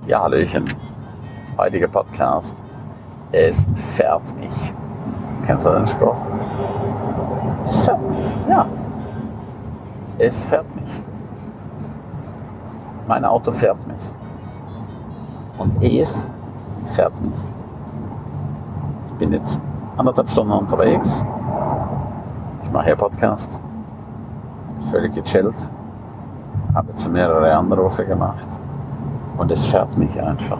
Ja, Hallöchen. Heutiger Podcast. Es fährt mich. Kennst du den Spruch? Es fährt mich. Ja. Es fährt mich. Mein Auto fährt mich. Und es fährt mich. Ich bin jetzt 1,5 Stunden unterwegs. Ich mache hier Podcast. Völlig gechillt. Habe jetzt mehrere Anrufe gemacht. Und es fährt mich einfach.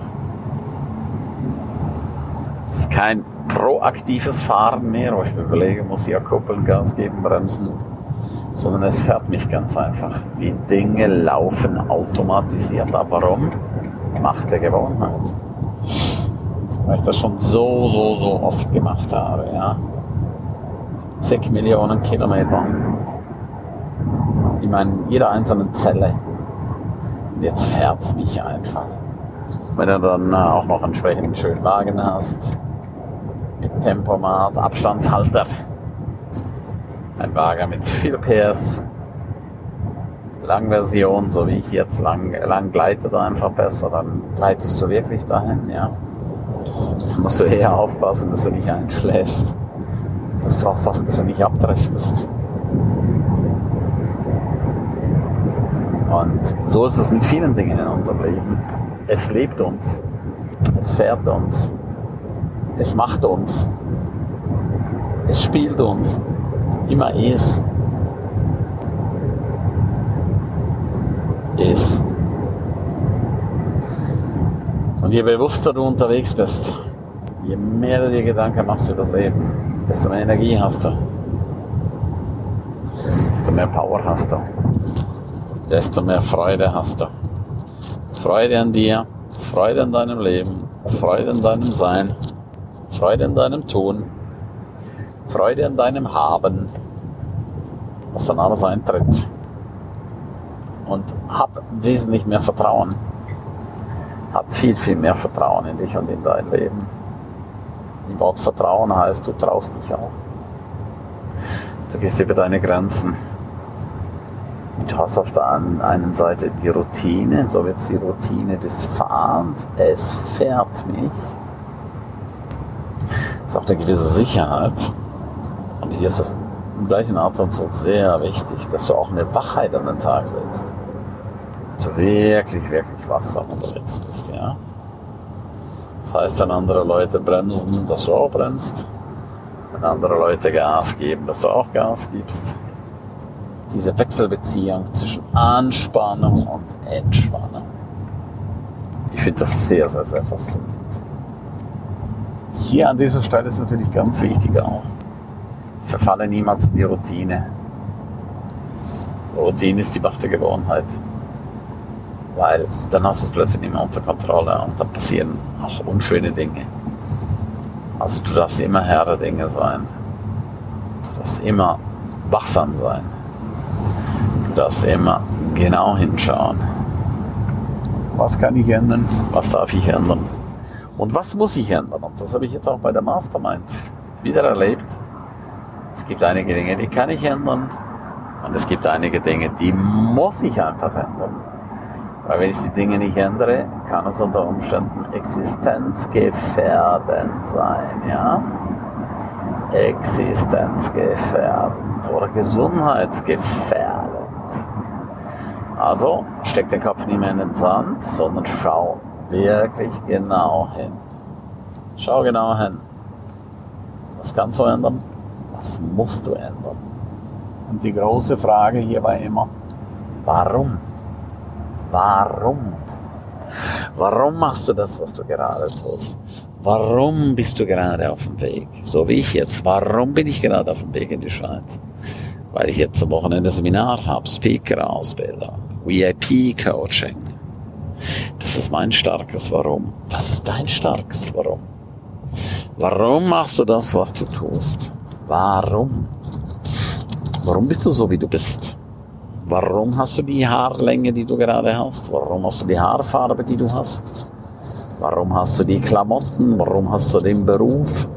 Es ist kein proaktives Fahren mehr, wo ich mir überlege, muss ich ja kuppeln, Gas geben, bremsen. Sondern es fährt mich ganz einfach. Die Dinge laufen automatisiert. Aber warum? Macht der Gewohnheit. Weil ich das schon so oft gemacht habe. Ja. Zig Millionen Kilometer. In jeder einzelnen Zelle. Und jetzt fährt es mich einfach. Wenn du dann auch noch entsprechend einen schönen Wagen hast, mit Tempomat, Abstandshalter, ein Wagen mit viel PS, Langversion, so wie ich jetzt lang gleite, da einfach besser, dann gleitest du wirklich dahin, ja. Da musst du eher aufpassen, dass du nicht einschläfst, musst du aufpassen, dass du nicht abdriftest. Und so ist es mit vielen Dingen in unserem Leben. Es lebt uns, es fährt uns, es macht uns, es spielt uns, immer es. Und je bewusster du unterwegs bist, je mehr du dir Gedanken machst über das Leben, desto mehr Energie hast du, desto mehr Power hast du, desto mehr Freude hast du. Freude an dir, Freude an deinem Leben, Freude an deinem Sein, Freude an deinem Tun, Freude an deinem Haben, was dann alles eintritt. Und hab wesentlich mehr Vertrauen. Hab viel mehr Vertrauen in dich und in dein Leben. Im Wort Vertrauen heißt, du traust dich auch. Du gehst über deine Grenzen. Du hast auf der einen Seite die Routine, so wird es die Routine des Fahrens. Es fährt mich. Es ist auch eine gewisse Sicherheit. Und hier ist es im gleichen Atemzug sehr wichtig, dass du auch eine Wachheit an den Tag legst. Dass du wirklich wachsam unterwegs bist, ja. Das heißt, wenn andere Leute bremsen, dass du auch bremst. Wenn andere Leute Gas geben, dass du auch Gas gibst. Diese Wechselbeziehung zwischen Anspannung und Entspannung. Ich finde das sehr faszinierend. Hier an dieser Stelle ist natürlich ganz wichtig auch, verfalle niemals in die Routine. Routine ist die Macht der Gewohnheit. Weil dann hast du es plötzlich nicht mehr unter Kontrolle und dann passieren auch unschöne Dinge. Also du darfst immer Herr der Dinge sein. Du darfst immer wachsam sein. Du darfst immer genau hinschauen. Was kann ich ändern? Was darf ich ändern? Und was muss ich ändern? Und das habe ich jetzt auch bei der Mastermind wieder erlebt. Es gibt einige Dinge, die kann ich ändern. Und es gibt einige Dinge, die muss ich einfach ändern. Weil wenn ich die Dinge nicht ändere, kann es unter Umständen existenzgefährdend sein. Ja? Existenzgefährdend oder gesundheitsgefährdend. Also steck den Kopf nicht mehr in den Sand, sondern schau wirklich genau hin. Schau genau hin. Was kannst du ändern? Was musst du ändern? Und die große Frage hierbei immer, warum? Warum? Warum machst du das, was du gerade tust? Warum bist du gerade auf dem Weg? So wie ich jetzt. Warum bin ich gerade auf dem Weg in die Schweiz? Weil ich jetzt am Wochenende Seminar habe, Speaker-Ausbildung, VIP-Coaching. Das ist mein starkes Warum. Was ist dein starkes Warum? Warum machst du das, was du tust? Warum? Warum bist du so, wie du bist? Warum hast du die Haarlänge, die du gerade hast? Warum hast du die Haarfarbe, die du hast? Warum hast du die Klamotten? Warum hast du den Beruf?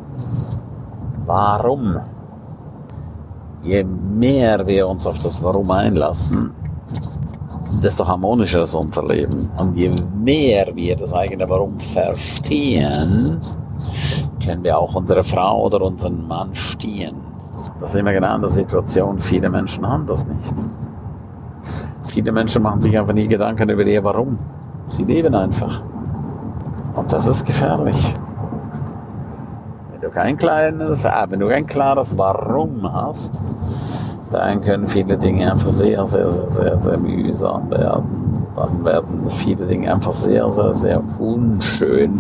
Warum? Je mehr wir uns auf das Warum einlassen, desto harmonischer ist unser Leben. Und je mehr wir das eigene Warum verstehen, können wir auch unsere Frau oder unseren Mann stehen. Das ist immer genau in der Situation. Viele Menschen haben das nicht. Viele Menschen machen sich einfach nie Gedanken über ihr Warum. Sie leben einfach. Und das ist gefährlich. Wenn du kein klares Warum hast, dann können viele Dinge einfach sehr, sehr, sehr, sehr, sehr mühsam werden. Dann werden viele Dinge einfach sehr, sehr, sehr unschön.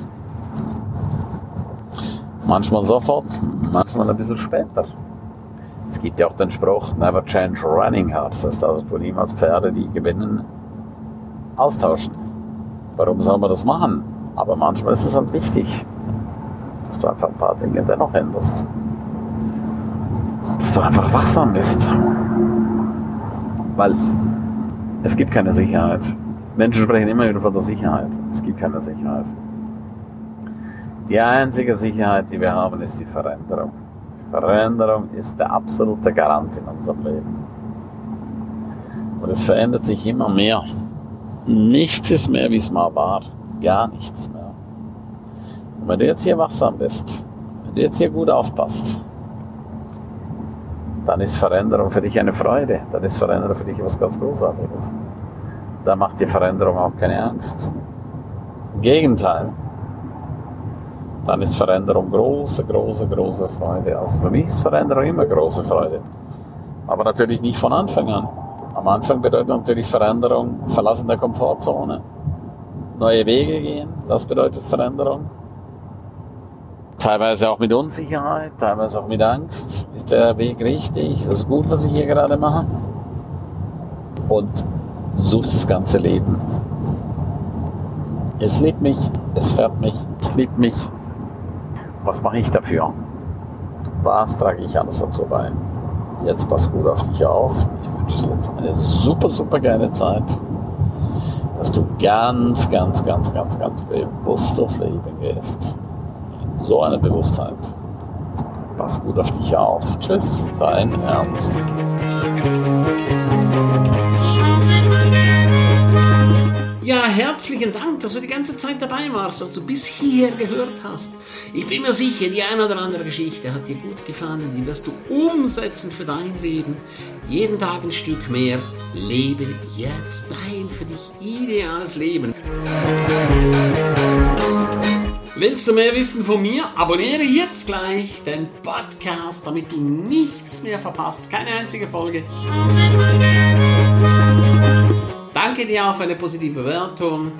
Manchmal sofort, manchmal ein bisschen später. Es gibt ja auch den Spruch, never change running horses. Das heißt also, du niemals Pferde, die gewinnen, austauschen. Warum soll man das machen? Aber manchmal ist es halt wichtig, dass du einfach ein paar Dinge dennoch änderst. Dass du einfach wachsam bist. Weil es gibt keine Sicherheit. Menschen sprechen immer wieder von der Sicherheit. Es gibt keine Sicherheit. Die einzige Sicherheit, die wir haben, ist die Veränderung. Veränderung ist der absolute Garant in unserem Leben. Und es verändert sich immer mehr. Nichts ist mehr, wie es mal war. Gar nichts mehr. Und wenn du jetzt hier wachsam bist, wenn du jetzt hier gut aufpasst, dann ist Veränderung für dich eine Freude. Dann ist Veränderung für dich etwas ganz Großartiges. Da macht dir Veränderung auch keine Angst. Im Gegenteil. Dann ist Veränderung große, große, große Freude. Also für mich ist Veränderung immer große Freude. Aber natürlich nicht von Anfang an. Am Anfang bedeutet natürlich Veränderung, Verlassen der Komfortzone. Neue Wege gehen, das bedeutet Veränderung. Teilweise auch mit Unsicherheit, teilweise auch mit Angst. Ist der Weg richtig? Ist das gut, was ich hier gerade mache? Und so ist das ganze Leben. Es liebt mich, es fährt mich, es liebt mich. Was mache ich dafür? Was trage ich alles dazu bei? Jetzt pass gut auf dich auf. Ich wünsche dir jetzt eine super, super geile Zeit, dass du ganz, ganz, ganz, ganz, ganz bewusst durchs Leben gehst. In so einer Bewusstheit. Pass gut auf dich auf. Tschüss, dein Ernst. Ja, herzlichen Dank, dass du die ganze Zeit dabei warst, dass du bis hierher gehört hast. Ich bin mir sicher, die eine oder andere Geschichte hat dir gut gefallen, die wirst du umsetzen für dein Leben. Jeden Tag ein Stück mehr. Lebe jetzt dein für dich ideales Leben. Willst du mehr wissen von mir? Abonniere jetzt gleich den Podcast, damit du nichts mehr verpasst. Keine einzige Folge. Danke dir auch für eine positive Bewertung.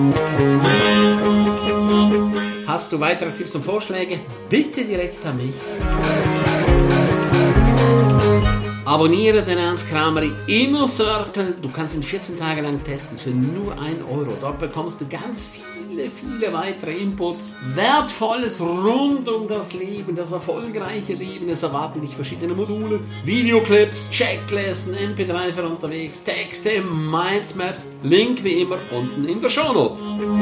Hast du weitere Tipps und Vorschläge? Bitte direkt an mich. Abonniere den Ernst Krameri Inner Circle. Du kannst ihn 14 Tage lang testen für nur 1 €. Dort bekommst du ganz viele weitere Inputs. Wertvolles rund um das Leben, das erfolgreiche Leben. Es erwarten dich verschiedene Module, Videoclips, Checklisten, MP3 für unterwegs, Texte, Mindmaps. Link wie immer unten in der Shownote.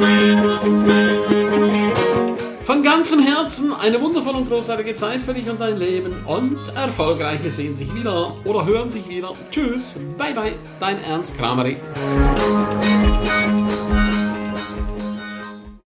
Von ganzem Herzen eine wundervolle und großartige Zeit für dich und dein Leben und Erfolgreiche sehen sich wieder oder hören sich wieder. Tschüss, bye bye, dein Ernst Krameri.